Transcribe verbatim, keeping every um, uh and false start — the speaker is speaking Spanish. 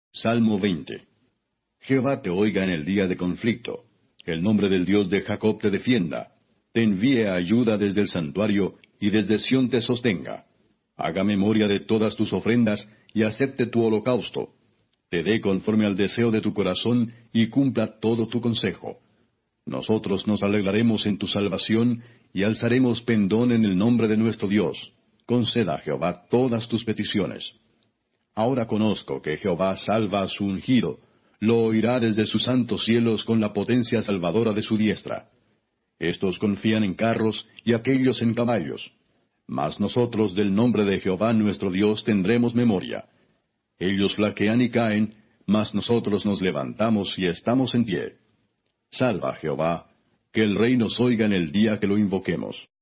Salmo veinte. Jehová te oiga en el día de conflicto. El nombre del Dios de Jacob te defienda. Te envíe ayuda desde el santuario, y desde Sión te sostenga. Haga memoria de todas tus ofrendas, y acepte tu holocausto. Te dé conforme al deseo de tu corazón, y cumpla todo tu consejo. Nosotros nos alegraremos en tu salvación, y alzaremos pendón en el nombre de nuestro Dios. Conceda a Jehová todas tus peticiones. Ahora conozco que Jehová salva a su ungido, lo oirá desde sus santos cielos con la potencia salvadora de su diestra. Estos confían en carros y aquellos en caballos. Mas nosotros del nombre de Jehová nuestro Dios tendremos memoria. Ellos flaquean y caen, mas nosotros nos levantamos y estamos en pie. Salva, Jehová, que el Rey nos oiga en el día que lo invoquemos.